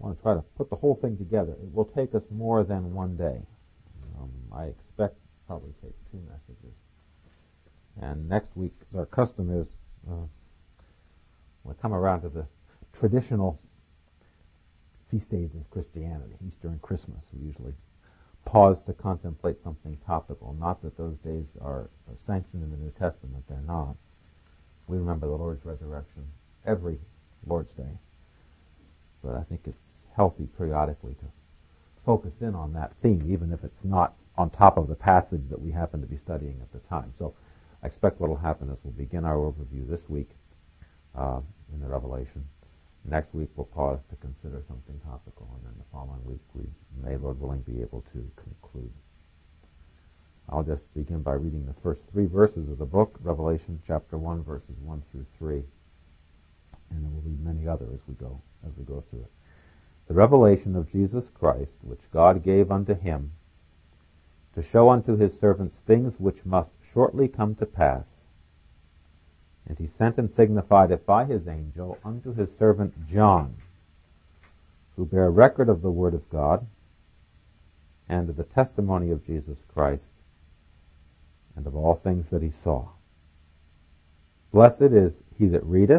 want to try to put the whole thing together. It will take us more than one day. I expect probably take 2 messages. And next week, as our custom is, we'll come around to the traditional feast days of Christianity, Easter and Christmas. We usually pause to contemplate something topical. Not that those days are sanctioned in the New Testament, they're not. We remember the Lord's resurrection every Lord's Day. But I think it's healthy periodically to focus in on that theme, even if it's not on top of the passage that we happen to be studying at the time. So I expect what will happen is we'll begin our overview this week in the Revelation. Next week we'll pause to consider something topical, and then the following week we may, Lord willing, be able to conclude. I'll just begin by reading the first 3 verses of the book, Revelation chapter 1, verses 1 through 3. And then we'll read many others as we go through it. The revelation of Jesus Christ, which God gave unto him, to show unto his servants things which must shortly come to pass. And he sent and signified it by his angel unto his servant John, who bare record of the word of God, and of the testimony of Jesus Christ, and of all things that he saw. Blessed is he that readeth,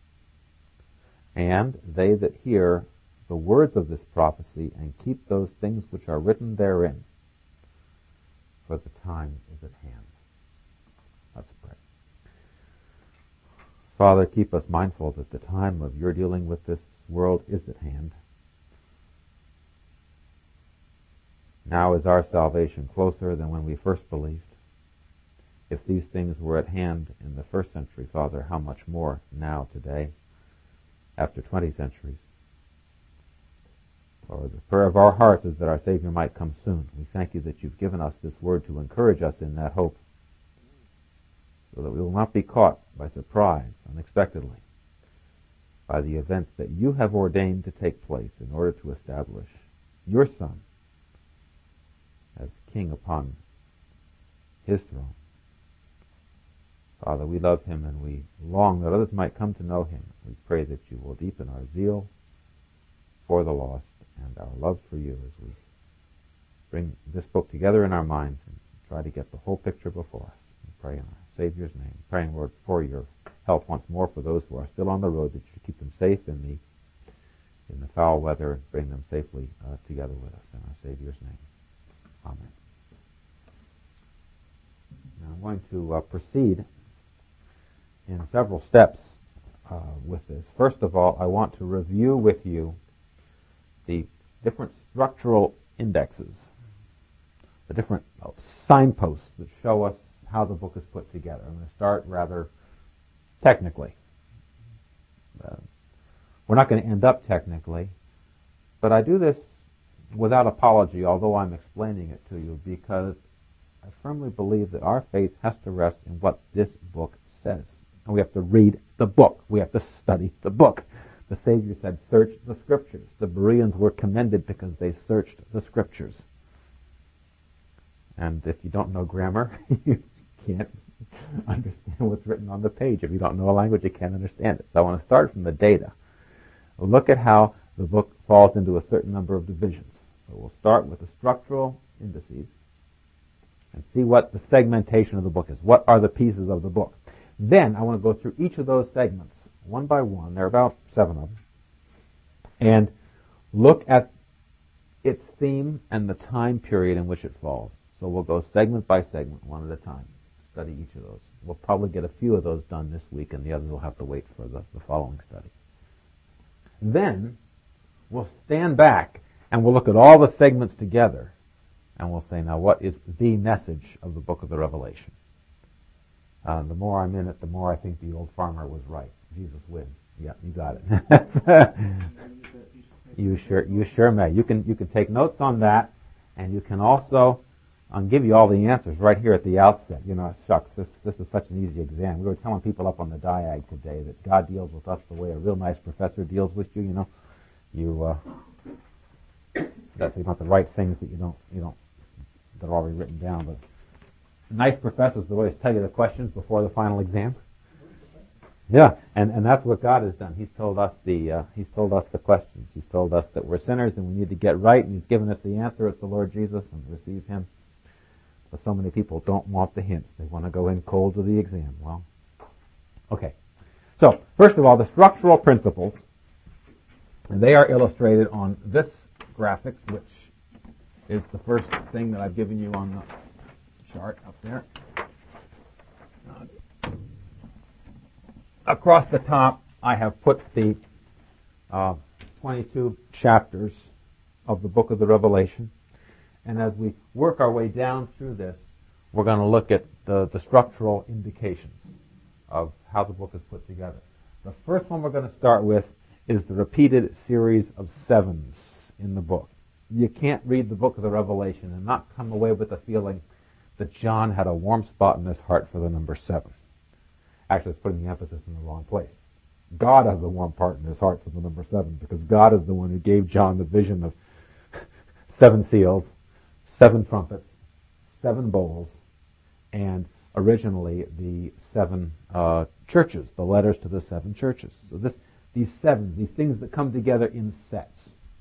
and they that hear the words of this prophecy, and keep those things which are written therein, for the time is at hand. Let's pray. Father, keep us mindful that the time of your dealing with this world is at hand. Now is our salvation closer than when we first believed. If these things were at hand in the first century, Father, how much more now, today, after 20 centuries? Lord, the prayer of our hearts is that our Savior might come soon. We thank you that you've given us this word to encourage us in that hope, so that we will not be caught by surprise unexpectedly by the events that you have ordained to take place in order to establish your Son as King upon his throne. Father, we love him and we long that others might come to know him. We pray that you will deepen our zeal for the lost and our love for you as we bring this book together in our minds and try to get the whole picture before us. We pray in our Savior's name, praying, Lord, for your help once more for those who are still on the road, that you keep them safe in the foul weather and bring them safely together with us. In our Savior's name. Amen. Now I'm going to proceed in several steps with this. First of all, I want to review with you the different structural indexes, the different signposts that show us how the book is put together. I'm going to start rather technically. We're not going to end up technically, but I do this without apology, although I'm explaining it to you, because I firmly believe that our faith has to rest in what this book says. And we have to read the book. We have to study the book. The Savior said, search the Scriptures. The Bereans were commended because they searched the Scriptures. And if you don't know grammar, you can't understand what's written on the page. If you don't know a language, you can't understand it. So I want to start from the data. We'll look at how the book falls into a certain number of divisions. So we'll start with the structural indices and see what the segmentation of the book is. What are the pieces of the book? Then I want to go through each of those segments one by one. There are about 7 of them. And look at its theme and the time period in which it falls. So we'll go segment by segment, one at a time. Study each of those. We'll probably get a few of those done this week, and the others will have to wait for the following study. Then we'll stand back and we'll look at all the segments together, and we'll say, now what is the message of the book of the Revelation? The more I'm in it, the more I think the old farmer was right. Jesus wins. Yeah, you got it. You sure may. You can take notes on that, and you can also I'll give you all the answers right here at the outset. You know, shucks, this is such an easy exam. We were telling people up on the diag today that God deals with us the way a real nice professor deals with you. You know, that's you don't the right things that you don't that are already written down. But nice professors will always tell you the questions before the final exam. Yeah, and that's what God has done. He's told us the questions. He's told us that we're sinners and we need to get right, and He's given us the answer. It's the Lord Jesus, and receive Him. But so many people don't want the hints. They want to go in cold to the exam. Well, okay. So, first of all, the structural principles, and they are illustrated on this graphic, which is the first thing that I've given you on the chart up there. Across the top, I have put the 22 chapters of the book of the Revelation. And as we work our way down through this, we're going to look at the structural indications of how the book is put together. The first one we're going to start with is the repeated series of sevens in the book. You can't read the book of the Revelation and not come away with the feeling that John had a warm spot in his heart for the number 7. Actually, it's putting the emphasis in the wrong place. God has a warm part in his heart for the number 7 because God is the one who gave John the vision of 7 seals, 7 trumpets, 7 bowls, and originally the 7 churches, the letters to the 7 churches. So these sevens, these things that come together in sets.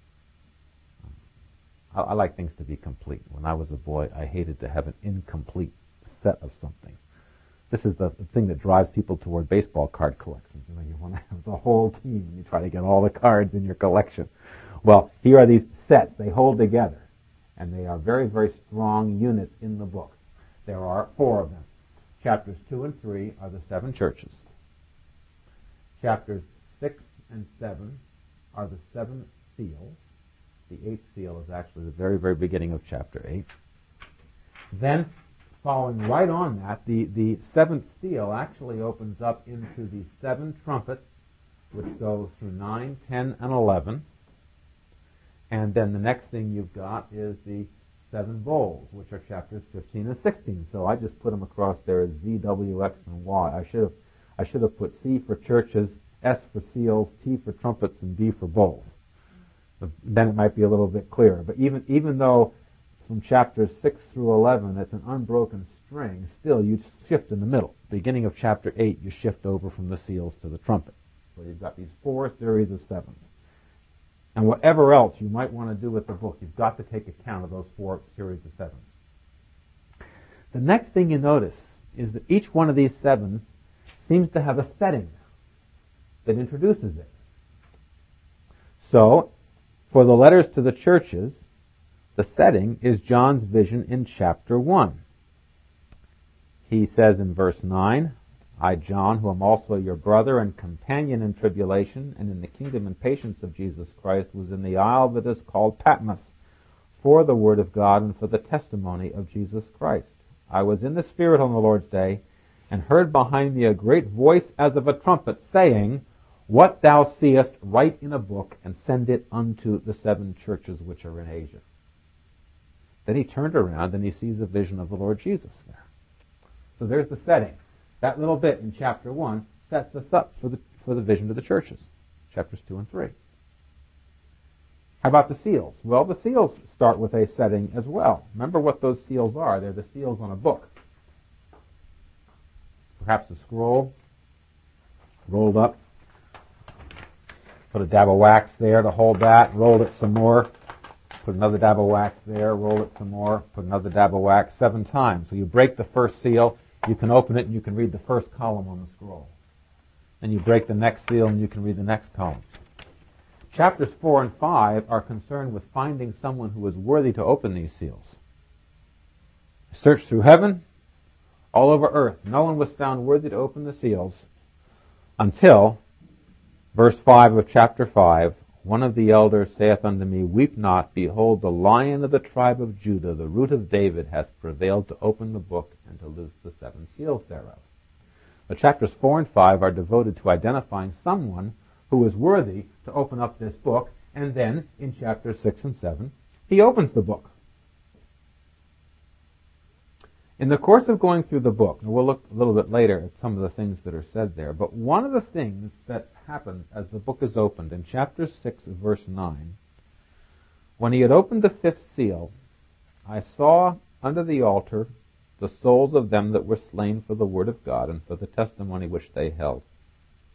I like things to be complete. When I was a boy, I hated to have an incomplete set of something. This is the thing that drives people toward baseball card collections. You want to have the whole team, and you try to get all the cards in your collection. Well, here are these sets. They hold together, and they are very, very strong units in the book. There are 4 of them. Chapters 2 and 3 are the 7 churches. Chapters 6 and 7 are the 7 seals. The 8th seal is actually the very, very beginning of chapter 8. Then, following right on that, the 7th seal actually opens up into the 7 trumpets, which go through 9, 10, and 11. And then the next thing you've got is the 7 bowls, which are chapters 15 and 16. So I just put them across there as Z, W, X, and Y. I should have put C for churches, S for seals, T for trumpets, and B for bowls. Then it might be a little bit clearer. But even though from chapters 6 through 11 it's an unbroken string, still you shift in the middle. Beginning of chapter 8, you shift over from the seals to the trumpets. So you've got these 4 series of 7s. And whatever else you might want to do with the book, you've got to take account of those 4 series of 7s. The next thing you notice is that each one of these 7s seems to have a setting that introduces it. So, for the letters to the churches, the setting is John's vision in chapter 1. He says in verse 9, I, John, who am also your brother and companion in tribulation and in the kingdom and patience of Jesus Christ, was in the isle that is called Patmos, for the word of God and for the testimony of Jesus Christ. I was in the Spirit on the Lord's day, and heard behind me a great voice as of a trumpet, saying, What thou seest, write in a book, and send it unto the 7 churches which are in Asia. Then he turned around and he sees a vision of the Lord Jesus there. So there's the setting. That little bit in chapter 1 sets us up for the vision to the churches, chapters 2 and 3. How about the seals? Well, the seals start with a setting as well. Remember what those seals are. They're the seals on a book. Perhaps a scroll rolled up. Put a dab of wax there to hold that. Rolled it some more. Put another dab of wax there. Roll it some more. Put another dab of wax 7 times. So you break the first seal. You can open it and you can read the first column on the scroll. Then you break the next seal and you can read the next column. Chapters 4 and 5 are concerned with finding someone who is worthy to open these seals. Search through heaven, all over earth. No one was found worthy to open the seals until, verse 5 of chapter 5, one of the elders saith unto me, Weep not, behold, the Lion of the tribe of Judah, the root of David, hath prevailed to open the book and to loose the 7 seals thereof. The chapters 4 and 5 are devoted to identifying someone who is worthy to open up this book, and then in chapters 6 and 7, he opens the book. In the course of going through the book, and we'll look a little bit later at some of the things that are said there, but one of the things that happens as the book is opened in chapter 6, verse 9, when he had opened the 5th seal, I saw under the altar the souls of them that were slain for the word of God and for the testimony which they held.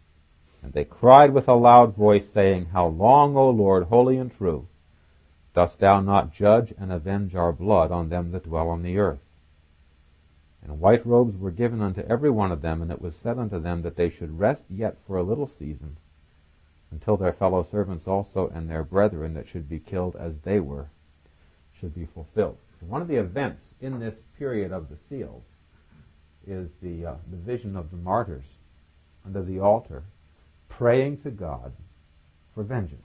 And they cried with a loud voice, saying, How long, O Lord, holy and true, dost thou not judge and avenge our blood on them that dwell on the earth? And white robes were given unto every one of them, and it was said unto them that they should rest yet for a little season, until their fellow servants also and their brethren that should be killed as they were should be fulfilled. One of the events in this period of the seals is the vision of the martyrs under the altar, praying to God for vengeance.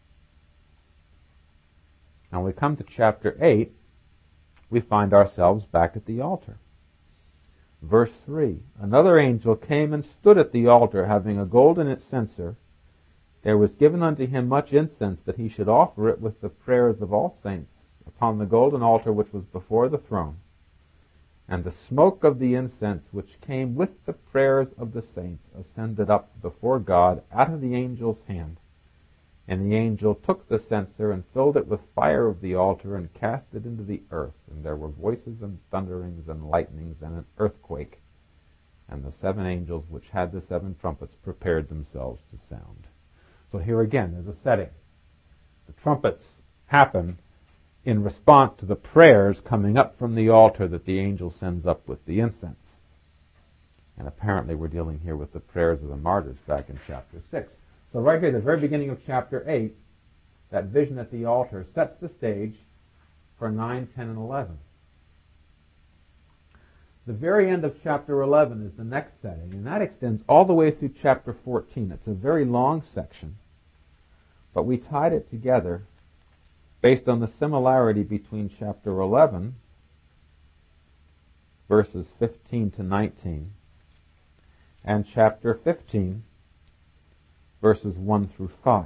Now, when we come to chapter 8, we find ourselves back at the altar. Verse 3, Another angel came and stood at the altar, having a golden censer. There was given unto him much incense, that he should offer it with the prayers of all saints upon the golden altar which was before the throne. And the smoke of the incense which came with the prayers of the saints ascended up before God out of the angel's hand. And the angel took the censer and filled it with fire of the altar and cast it into the earth. And there were voices and thunderings and lightnings and an earthquake. And the 7 angels which had the 7 trumpets prepared themselves to sound. So here again, there's a setting. The trumpets happen in response to the prayers coming up from the altar that the angel sends up with the incense. And apparently we're dealing here with the prayers of the martyrs back in chapter 6. So right here at the very beginning of chapter 8, that vision at the altar sets the stage for 9, 10, and 11. The very end of chapter 11 is the next setting, and that extends all the way through chapter 14. It's a very long section, but we tied it together based on the similarity between chapter 11, verses 15 to 19, and chapter 15, verses 1 through 5.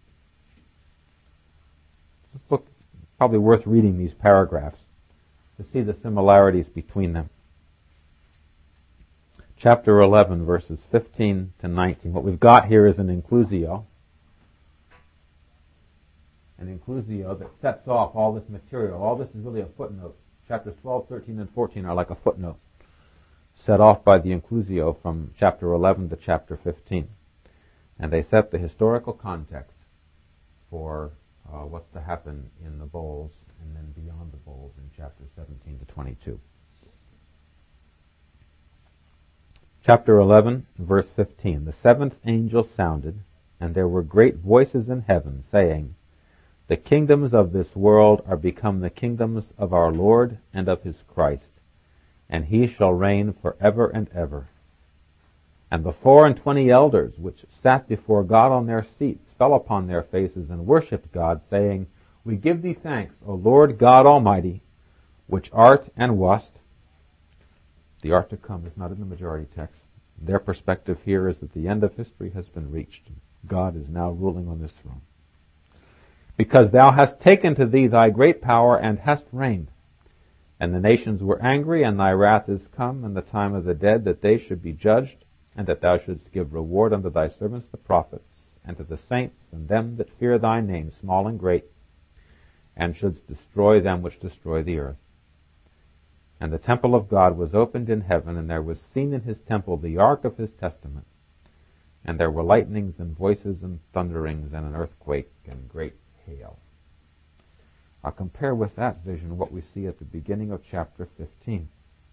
This book is probably worth reading these paragraphs to see the similarities between them. Chapter 11, verses 15 to 19. What we've got here is an inclusio. An inclusio that sets off all this material. All this is really a footnote. Chapters 12, 13, and 14 are like a footnote, set off by the inclusio from chapter 11 to chapter 15. And they set the historical context for what's to happen in the bowls and then beyond the bowls in chapters 17 to 22. Chapter 11, verse 15. The 7th angel sounded, and there were great voices in heaven, saying, The kingdoms of this world are become the kingdoms of our Lord and of his Christ, and he shall reign forever and ever. And the 24 elders which sat before God on their seats fell upon their faces and worshipped God, saying, We give thee thanks, O Lord God Almighty, which art and wast. The art to come is not in the majority text. Their perspective here is that the end of history has been reached. God is now ruling on this throne. Because thou hast taken to thee thy great power and hast reigned. And the nations were angry, and thy wrath is come, and the time of the dead, that they should be judged, and that thou shouldst give reward unto thy servants the prophets, and to the saints, and them that fear thy name, small and great, and shouldst destroy them which destroy the earth. And the temple of God was opened in heaven, and there was seen in his temple the ark of his testament. And there were lightnings and voices and thunderings and an earthquake and great hail. I'll compare with that vision what we see at the beginning of chapter 15.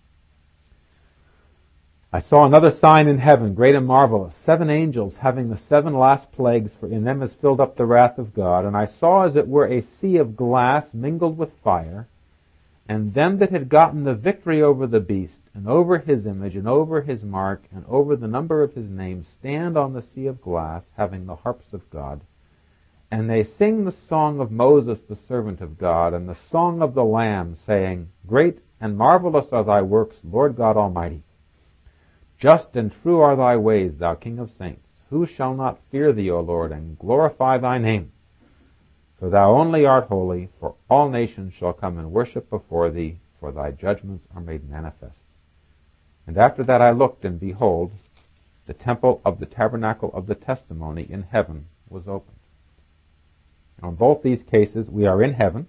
I saw another sign in heaven, great and marvelous, 7 angels having the 7 last plagues, for in them is filled up the wrath of God. And I saw as it were a sea of glass mingled with fire, and them that had gotten the victory over the beast, and over his image, and over his mark, and over the number of his name, stand on the sea of glass, having the harps of God. And they sing the song of Moses, the servant of God, and the song of the Lamb, saying, Great and marvelous are thy works, Lord God Almighty. Just and true are thy ways, thou King of saints. Who shall not fear thee, O Lord, and glorify thy name? For thou only art holy, for all nations shall come and worship before thee, for thy judgments are made manifest. And after that I looked, and behold, the temple of the tabernacle of the testimony in heaven was opened. In both these cases, we are in heaven.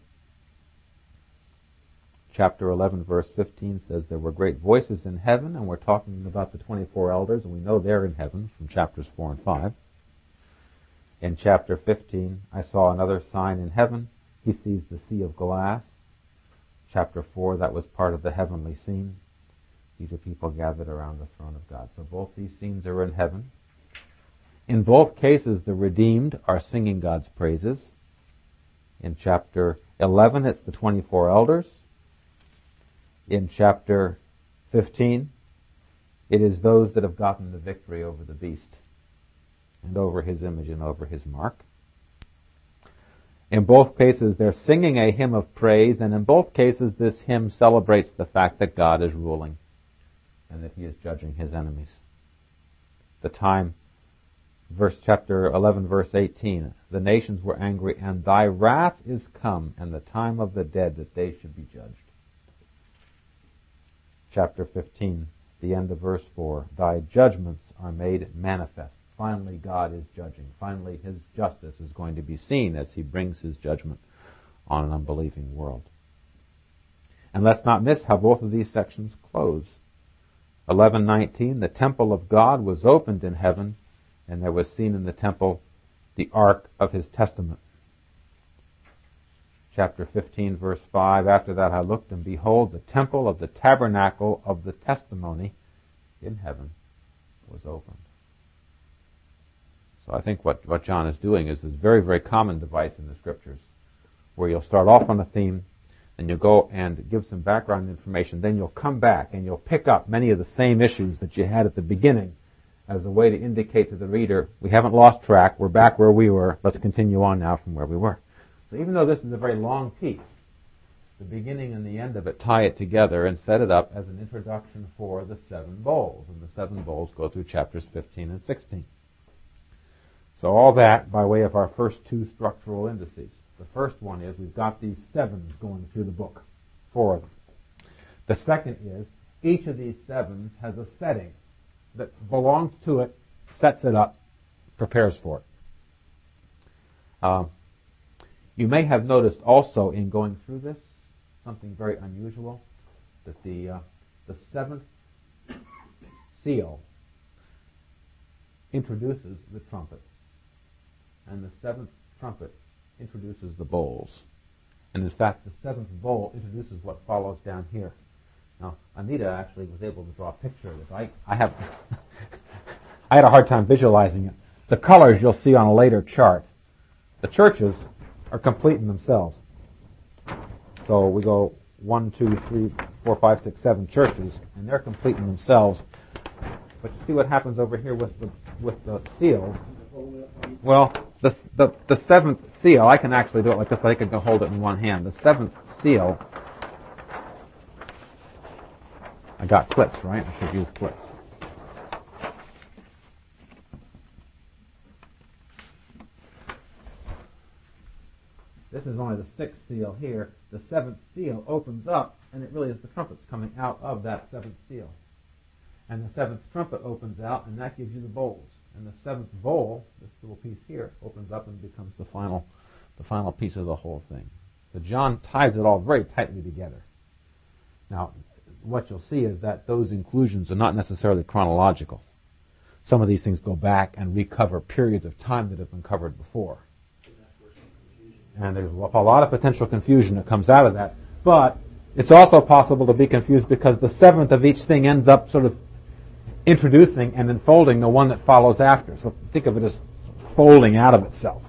Chapter 11, verse 15 says there were great voices in heaven, and we're talking about the 24 elders, and we know they're in heaven from chapters 4 and 5. In chapter 15, I saw another sign in heaven. He sees the sea of glass. Chapter 4, that was part of the heavenly scene. These are people gathered around the throne of God. So both these scenes are in heaven. In both cases, the redeemed are singing God's praises. In chapter 11, it's the 24 elders. In chapter 15, it is those that have gotten the victory over the beast and over his image and over his mark. In both cases, they're singing a hymn of praise, and in both cases, this hymn celebrates the fact that God is ruling and that he is judging his enemies. The time, chapter 11, verse 18, the nations were angry, and thy wrath is come, and the time of the dead that they should be judged. Chapter 15, the end of verse 4, thy judgments are made manifest. Finally, God is judging. Finally, his justice is going to be seen as he brings his judgment on an unbelieving world. And let's not miss how both of these sections close. 11:19, the temple of God was opened in heaven, and there was seen in the temple the ark of his testament. Chapter 15, verse 5, after that I looked, and behold, the temple of the tabernacle of the testimony in heaven was opened. So I think what John is doing is this very, very common device in the Scriptures, where you'll start off on a theme, and you'll go and give some background information, then you'll come back and you'll pick up many of the same issues that you had at the beginning as a way to indicate to the reader, we haven't lost track, we're back where we were, let's continue on now from where we were. So even though this is a very long piece, the beginning and the end of it tie it together and set it up as an introduction for the 7 bowls, and the 7 bowls go through chapters 15 and 16. So all that by way of our first 2 structural indices. The first one is we've got these 7s going through the book, 4 of them. The second is each of these 7s has a setting that belongs to it, sets it up, prepares for it. You may have noticed also in going through this something very unusual, that the 7th seal introduces the trumpets, and the 7th trumpet introduces the bowls. And in fact, the 7th bowl introduces what follows down here. Now, Anita actually was able to draw a picture of this. I have I had a hard time visualizing it. The colors you'll see on a later chart. The churches are complete in themselves. So we go 1, 2, 3, 4, 5, 6, 7 churches, and they're complete in themselves. But you see what happens over here with the seals. Well, the 7th seal, I can actually do it like this. I can hold it in one hand. The 7th seal, I got clips, right? I should use clips. This is only the 6th seal here. The 7th seal opens up, and it really is the trumpets coming out of that 7th seal. And the 7th trumpet opens out, and that gives you the bowls. And the 7th bowl, this little piece here, opens up and becomes the final piece of the whole thing. So John ties it all very tightly together. Now, what you'll see is that those inclusions are not necessarily chronological. Some of these things go back and recover periods of time that have been covered before. And there's a lot of potential confusion that comes out of that. But it's also possible to be confused because the 7th of each thing ends up sort of introducing and enfolding the one that follows after. So think of it as folding out of itself.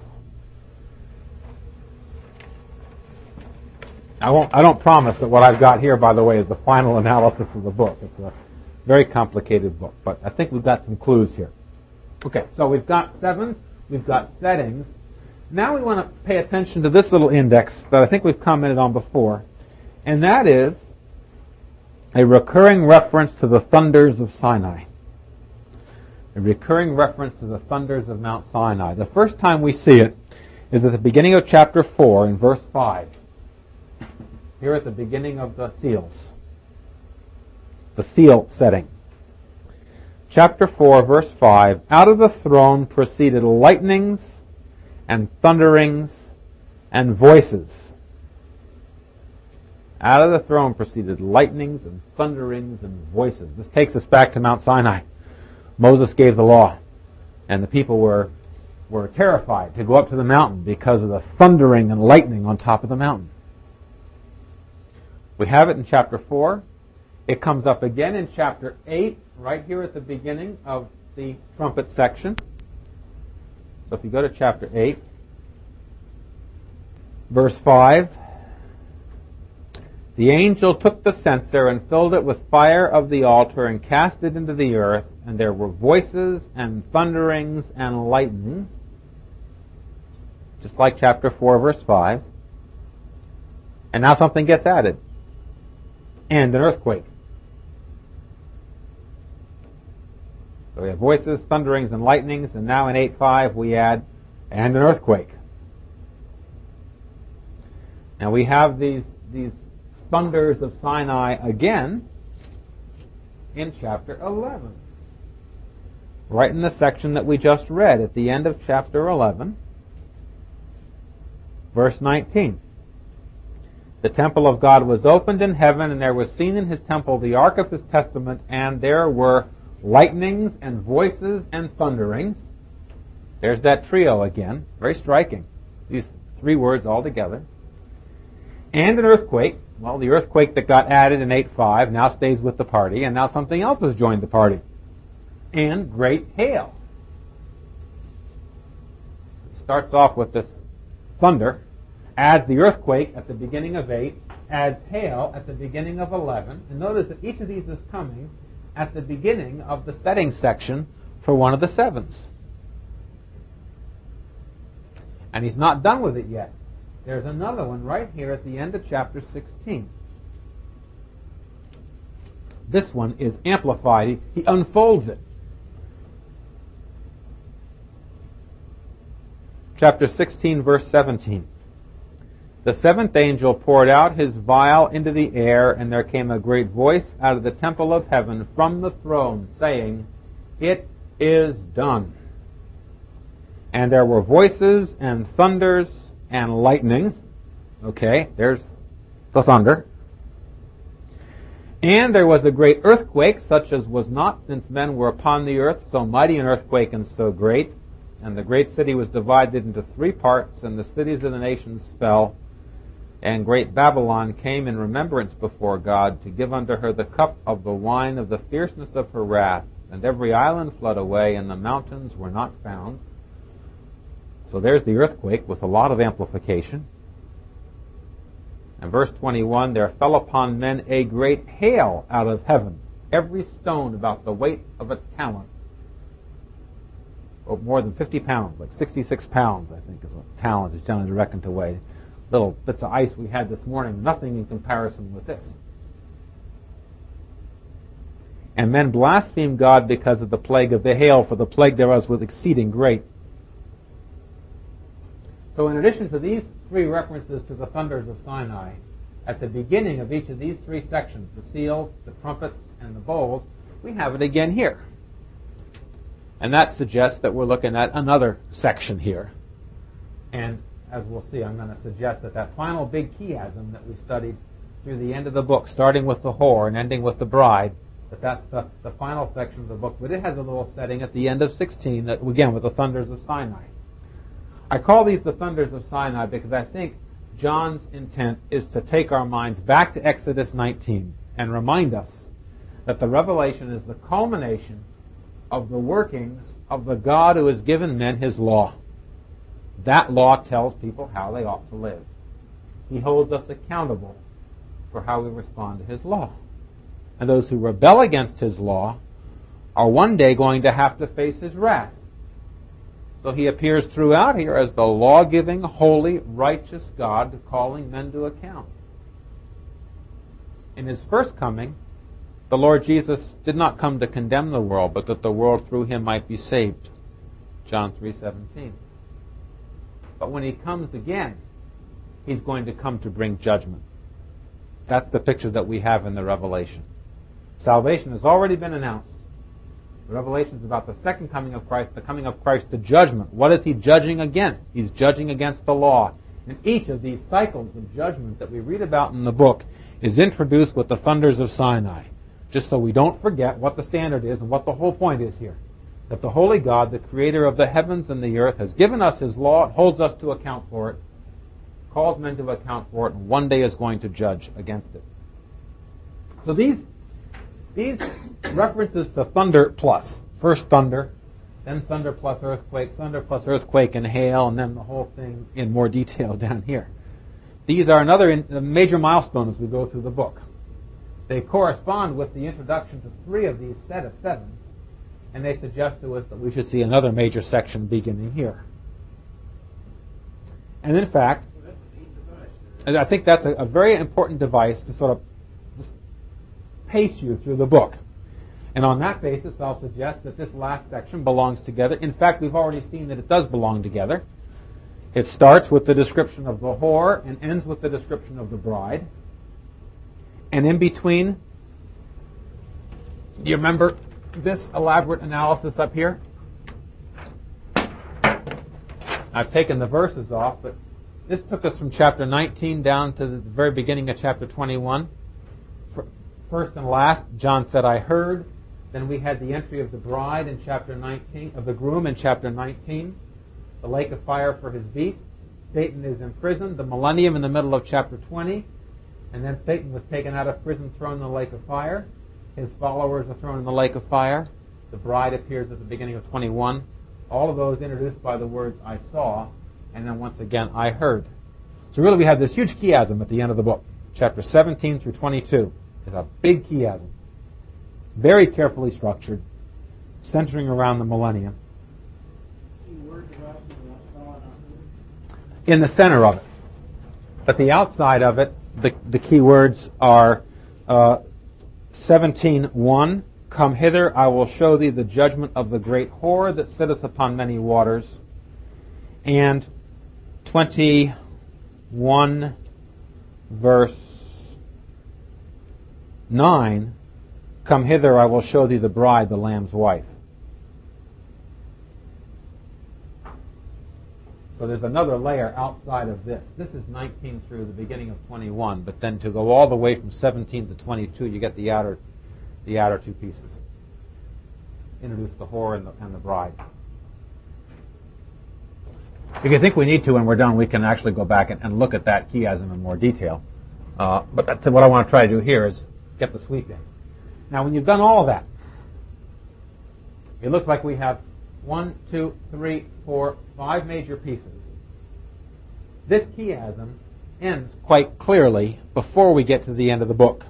I don't promise that what I've got here, by the way, is the final analysis of the book. It's a very complicated book, but I think we've got some clues here. Okay, so we've got 7s, we've got settings. Now we want to pay attention to this little index that I think we've commented on before, and that is a recurring reference to the thunders of Sinai. A recurring reference to the thunders of Mount Sinai. The first time we see it is at the beginning of chapter 4 in verse 5. Here at the beginning of the seals. The seal setting. Chapter 4, verse 5. Out of the throne proceeded lightnings and thunderings and voices. Out of the throne proceeded lightnings and thunderings and voices. This takes us back to Mount Sinai. Moses gave the law, and the people were were terrified to go up to the mountain because of the thundering and lightning on top of the mountain. We have it in chapter 4. It comes up again in chapter 8, right here at the beginning of the trumpet section. So if you go to chapter 8, verse 5, the angel took the censer and filled it with fire of the altar and cast it into the earth, and there were voices and thunderings and lightnings, just like chapter 4, verse 5. And now something gets added, and an earthquake. So we have voices, thunderings, and lightnings, and now in 8:5 we add, and an earthquake. Now we have these thunders of Sinai again in chapter 11. Right in the section that we just read at the end of chapter 11, verse 19. The temple of God was opened in heaven, and there was seen in his temple the ark of his testament, and there were lightnings and voices and thunderings. There's that trio again. Very striking. These three words all together. And an earthquake. Well, the earthquake that got added in 8:5 now stays with the party, and now something else has joined the party. And great hail. It starts off with this thunder, adds the earthquake at the beginning of 8, adds hail at the beginning of 11, and notice that each of these is coming at the beginning of the setting section for one of the sevens. And he's not done with it yet. There's another one right here at the end of chapter 16. This one is amplified. He unfolds it. Chapter 16, verse 17. The seventh angel poured out his vial into the air, and there came a great voice out of the temple of heaven from the throne, saying, "It is done." And there were voices and thunders and lightning. Okay, there's the thunder. And there was a great earthquake, such as was not since men were upon the earth, so mighty an earthquake and so great. And the great city was divided into 3 parts, and the cities of the nations fell. And great Babylon came in remembrance before God to give unto her the cup of the wine of the fierceness of her wrath. And every island fled away, and the mountains were not found. So there's the earthquake with a lot of amplification. And verse 21, there fell upon men a great hail out of heaven, every stone about the weight of a talent. Oh, more than 50 pounds, like 66 pounds, I think, is what talent is generally reckoned to weigh. Little bits of ice we had this morning, nothing in comparison with this. And men blasphemed God because of the plague of the hail, for the plague thereof was exceeding great. So in addition to these 3 references to the thunders of Sinai, at the beginning of each of these 3 sections, the seals, the trumpets, and the bowls, we have it again here. And that suggests that we're looking at another section here. And as we'll see, I'm going to suggest that final big chiasm that we studied through the end of the book, starting with the whore and ending with the bride, that's the final section of the book. But it has a little setting at the end of 16, that, again, with the thunders of Sinai. I call these the thunders of Sinai because I think John's intent is to take our minds back to Exodus 19 and remind us that the revelation is the culmination of the workings of the God who has given men his law. That law tells people how they ought to live. He holds us accountable for how we respond to his law. And those who rebel against his law are one day going to have to face his wrath. So he appears throughout here as the law-giving, holy, righteous God calling men to account. In his first coming, the Lord Jesus did not come to condemn the world, but that the world through him might be saved. John 3:17. But when he comes again, he's going to come to bring judgment. That's the picture that we have in the Revelation. Salvation has already been announced. The Revelation is about the second coming of Christ, the coming of Christ to judgment. What is he judging against? He's judging against the law. And each of these cycles of judgment that we read about in the book is introduced with the thunders of Sinai, just so we don't forget what the standard is and what the whole point is here. that the holy God, the creator of the heavens and the earth, has given us his law, holds us to account for it, calls men to account for it, and one day is going to judge against it. So these references to thunder plus, first thunder, then thunder plus earthquake and hail, and then the whole thing in more detail down here. These are another major milestone as we go through the book. They correspond with the introduction to 3 of these set of 7s, and they suggest to us that we should see another major section beginning here. And in fact, I think that's a very important device to sort of just pace you through the book. And on that basis, I'll suggest that this last section belongs together. In fact, we've already seen that it does belong together. It starts with the description of the whore and ends with the description of the bride. And in between, do you remember this elaborate analysis up here? I've taken the verses off, but this took us from chapter 19 down to the very beginning of chapter 21. First and last, John said, I heard. Then we had the entry of the bride in chapter 19, of the groom in chapter 19. The lake of fire for his beasts. Satan is imprisoned. The millennium in the middle of chapter 20. And then Satan was taken out of prison, thrown in the lake of fire. His followers are thrown in the lake of fire. The bride appears at the beginning of 21. All of those introduced by the words, I saw, and then once again, I heard. So really we have this huge chiasm at the end of the book. Chapter 17 through 22 is a big chiasm. Very carefully structured, centering around the millennium. In the center of it. But the outside of it, the key words are 17:1, come hither, I will show thee the judgment of the great whore that sitteth upon many waters. And 21 verse 9, come hither, I will show thee the bride, the Lamb's wife. So there's another layer outside of this. This is 19 through the beginning of 21, but then to go all the way from 17 to 22, you get the outer 2 pieces. Introduce the whore and the bride. If you think we need to when we're done, we can actually go back and look at that chiasm in more detail. But that's what I want to try to do here is get the sweep in. Now, when you've done all of that, it looks like we have 1, 2, 3, 4, 5 major pieces. This chiasm ends quite clearly before we get to the end of the book.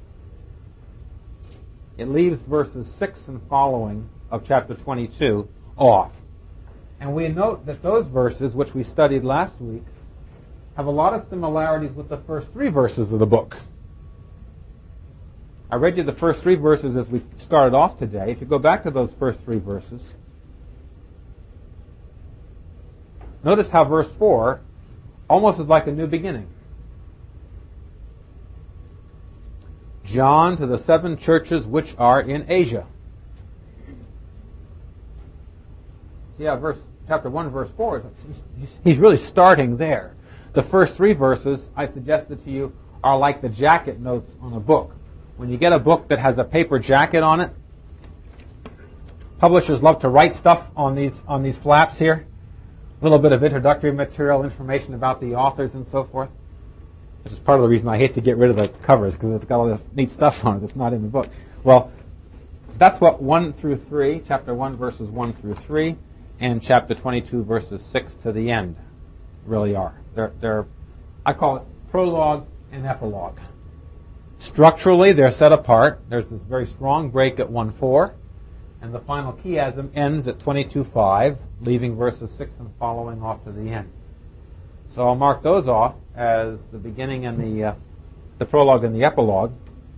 It leaves verses 6 and following of chapter 22 off. And we note that those verses, which we studied last week, have a lot of similarities with the first 3 verses of the book. I read you the first 3 verses as we started off today. If you go back to those first 3 verses, notice how verse 4 almost is like a new beginning. John to the 7 churches which are in Asia. See how chapter 1, verse 4, he's really starting there. The first 3 verses, I suggested to you, are like the jacket notes on a book. When you get a book that has a paper jacket on it, publishers love to write stuff on these flaps here. A little bit of introductory material, information about the authors and so forth. Which is part of the reason I hate to get rid of the covers, because it's got all this neat stuff on it that's not in the book. Well, that's what 1 through 3, chapter 1 verses 1 through 3, and chapter 22 verses 6 to the end really are. They're I call it prologue and epilogue. Structurally, they're set apart. There's this very strong break at 1:4, and the final chiasm ends at 22:5, leaving verses 6 and following off to the end. So I'll mark those off as the beginning and the prologue and the epilogue.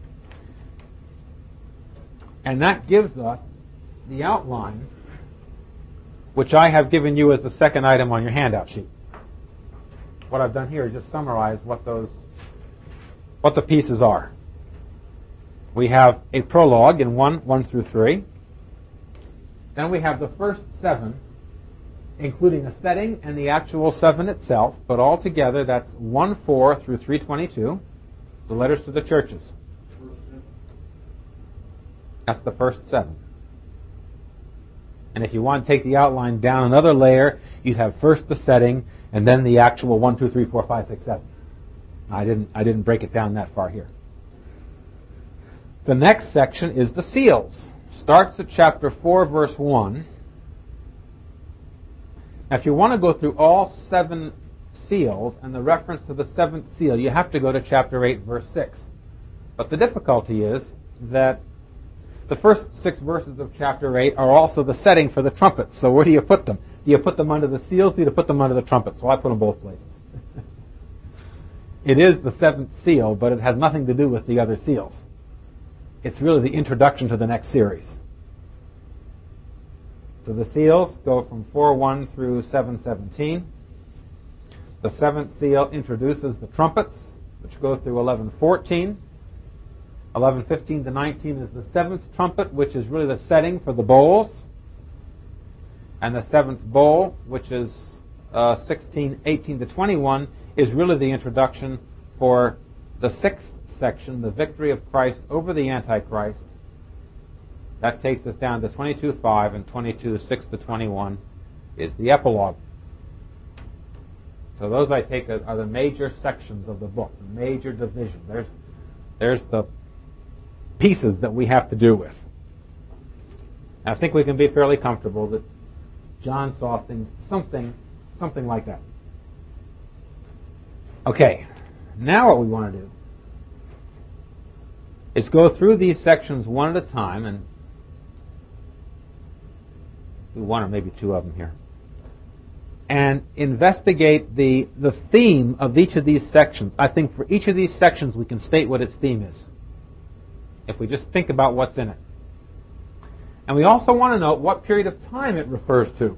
And that gives us the outline, which I have given you as the second item on your handout sheet. What I've done here is just summarize what the pieces are. We have a prologue in 1 through 3. Then we have the first 7, including a setting and the actual 7 itself, but altogether that's 1:4 through 3:22, the letters to the churches. That's the first 7. And if you want to take the outline down another layer, you'd have first the setting, and then the actual 1, 2, 3, 4, 5, 6, 7. I didn't break it down that far here. The next section is the seals. Starts at chapter 4, verse 1. Now, if you want to go through all 7 seals and the reference to the 7th seal, you have to go to chapter 8, verse 6. But the difficulty is that the first 6 verses of chapter 8 are also the setting for the trumpets. So where do you put them? Do you put them under the seals? Do you put them under the trumpets? Well, I put them both places. It is the 7th seal, but it has nothing to do with the other seals. It's really the introduction to the next series. So the seals go from 4:1 through 7:17. The 7th seal introduces the trumpets, which go through 11:14. 11:15 to 19 is the 7th trumpet, which is really the setting for the bowls. And the 7th bowl, which is 16:18 to 21, is really the introduction for the 6th section, the victory of Christ over the Antichrist. That takes us down to 22:5, and 22:6 to 21 is the epilogue. So those, I take, are the major sections of the book, the major division. There's the pieces that we have to do with. I think we can be fairly comfortable that John saw things something like that. Okay, now what we want to do is go through these sections one at a time, and do one or maybe 2 of them here, and investigate the theme of each of these sections. I think for each of these sections we can state what its theme is, if we just think about what's in it. And we also want to know what period of time it refers to.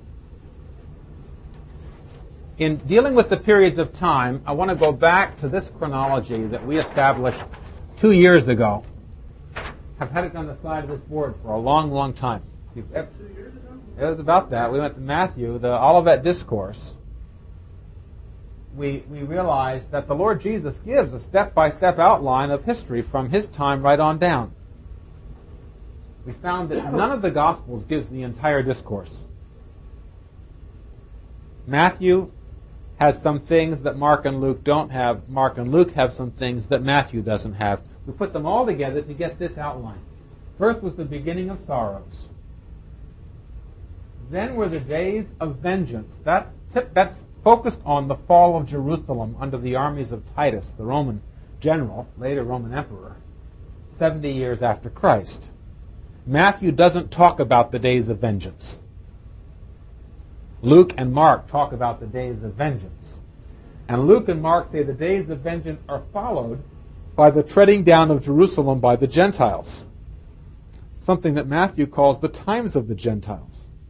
In dealing with the periods of time, I want to go back to this chronology that we established 2 years ago. I've had it on the side of this board for a long, long time. 2 years ago? It was about that. We went to Matthew, the Olivet Discourse. We realized that the Lord Jesus gives a step-by-step outline of history from his time right on down. We found that none of the Gospels gives the entire discourse. Matthew has some things that Mark and Luke don't have. Mark and Luke have some things that Matthew doesn't have. We put them all together to get this outline. First was the beginning of sorrows. Then were the days of vengeance. That's focused on the fall of Jerusalem under the armies of Titus, the Roman general, later Roman emperor, 70 years after Christ. Matthew doesn't talk about the days of vengeance. Luke and Mark talk about the days of vengeance. And Luke and Mark say the days of vengeance are followed by the treading down of Jerusalem by the Gentiles, something that Matthew calls the times of the Gentiles.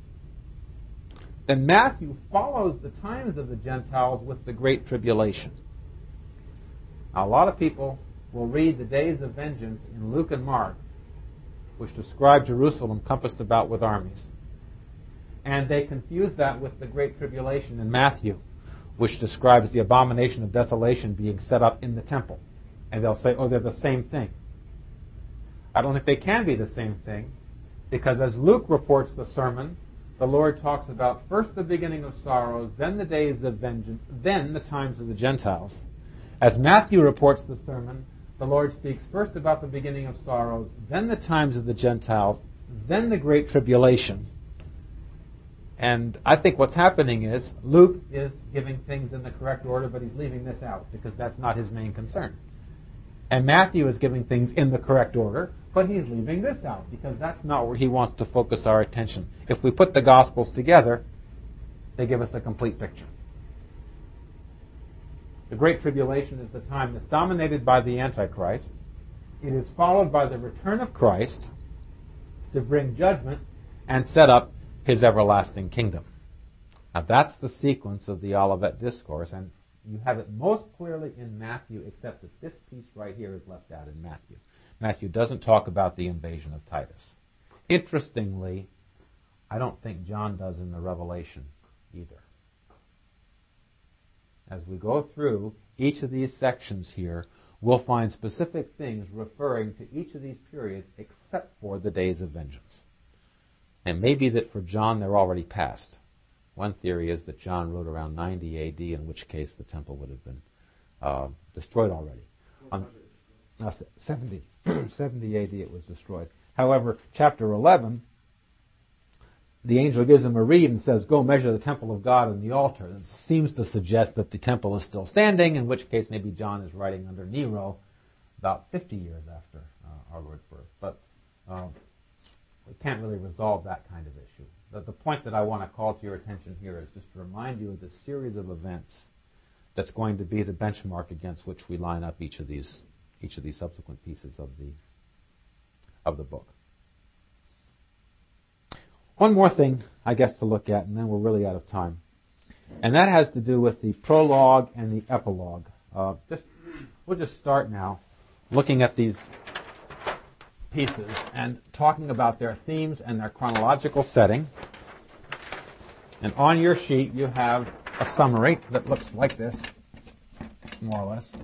Then Matthew follows the times of the Gentiles with the Great Tribulation. Now, a lot of people will read the days of vengeance in Luke and Mark, which describe Jerusalem compassed about with armies. And they confuse that with the Great Tribulation in Matthew, which describes the abomination of desolation being set up in the temple. And they'll say, oh, they're the same thing. I don't think they can be the same thing, because as Luke reports the sermon, the Lord talks about first the beginning of sorrows, then the days of vengeance, then the times of the Gentiles. As Matthew reports the sermon, the Lord speaks first about the beginning of sorrows, then the times of the Gentiles, then the Great Tribulation. And I think what's happening is Luke is giving things in the correct order, but he's leaving this out because that's not his main concern. And Matthew is giving things in the correct order, but he's leaving this out because that's not where he wants to focus our attention. If we put the Gospels together, they give us a complete picture. The Great Tribulation is the time that's dominated by the Antichrist. It is followed by the return of Christ to bring judgment and set up his everlasting kingdom. Now that's the sequence of the Olivet Discourse, and you have it most clearly in Matthew, except that this piece right here is left out in Matthew. Matthew doesn't talk about the invasion of Titus. Interestingly, I don't think John does in the Revelation either. As we go through each of these sections here, we'll find specific things referring to each of these periods except for the days of vengeance. And it may be that for John they're already past. One theory is that John wrote around 90 AD, in which case the temple would have been destroyed already. 70 AD it was destroyed. However, chapter 11, the angel gives him a reed and says, go measure the temple of God and the altar. It seems to suggest that the temple is still standing, in which case maybe John is writing under Nero about 50 years after our Lord's birth. But we can't really resolve that kind of issue. The point that I want to call to your attention here is just to remind you of the series of events that's going to be the benchmark against which we line up each of these subsequent pieces of the book. One more thing, I guess, to look at, and then we're really out of time. And that has to do with the prologue and the epilogue. We'll just start now looking at these pieces and talking about their themes and their chronological setting. And on your sheet you have a summary that looks like this, more or less.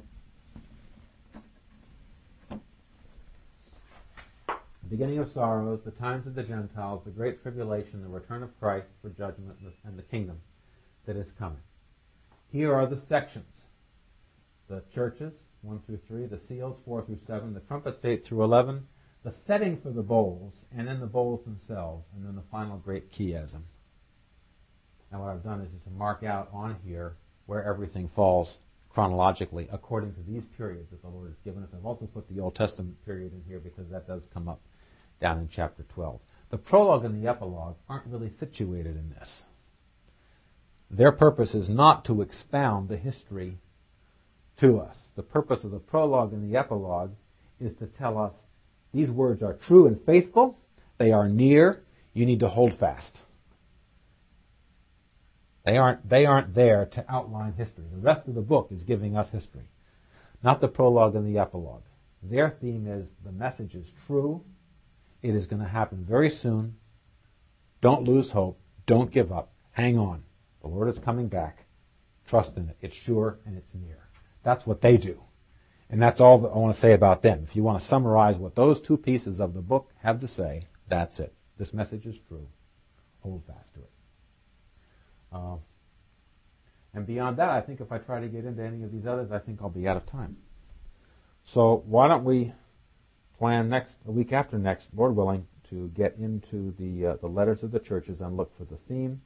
The beginning of sorrows, the times of the Gentiles, the great tribulation, the return of Christ for judgment, and the kingdom that is coming. Here are the sections. The churches, 1 through 3, the seals, 4 through 7, the trumpets, 8 through 11, the setting for the bowls, and then the bowls themselves, and then the final great chiasm. Now what I've done is to mark out on here where everything falls chronologically according to these periods that the Lord has given us. I've also put the Old Testament period in here because that does come up down in chapter 12. The prologue and the epilogue aren't really situated in this. Their purpose is not to expound the history to us. The purpose of the prologue and the epilogue is to tell us these words are true and faithful, they are near, you need to hold fast. They aren't there to outline history. The rest of the book is giving us history, not the prologue and the epilogue. Their theme is the message is true. It is going to happen very soon. Don't lose hope. Don't give up. Hang on. The Lord is coming back. Trust in it. It's sure and it's near. That's what they do. And that's all that I want to say about them. If you want to summarize what those two pieces of the book have to say, that's it. This message is true. Hold fast to it. And beyond that, I think if I try to get into any of these others, I think I'll be out of time. So why don't we plan a week after next, Lord willing, to get into the letters of the churches and look for the theme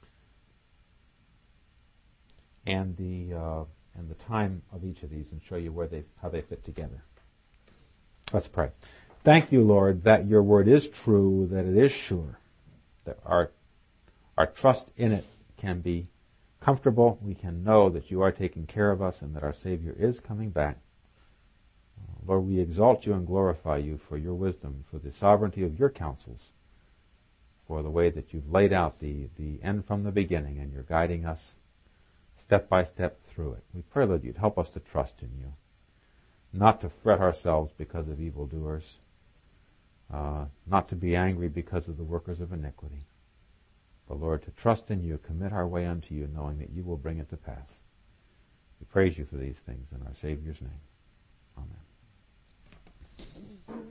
and the time of each of these and show you how they fit together. Let's pray. Thank you, Lord, that your word is true, that it is sure, that our trust in it can be comfortable. We can know that you are taking care of us and that our Savior is coming back. Lord, we exalt you and glorify you for your wisdom, for the sovereignty of your counsels, for the way that you've laid out the end from the beginning, and you're guiding us step by step through it. We pray, Lord, you'd help us to trust in you, not to fret ourselves because of evildoers, not to be angry because of the workers of iniquity, but, Lord, to trust in you, commit our way unto you, knowing that you will bring it to pass. We praise you for these things in our Savior's name. Amen.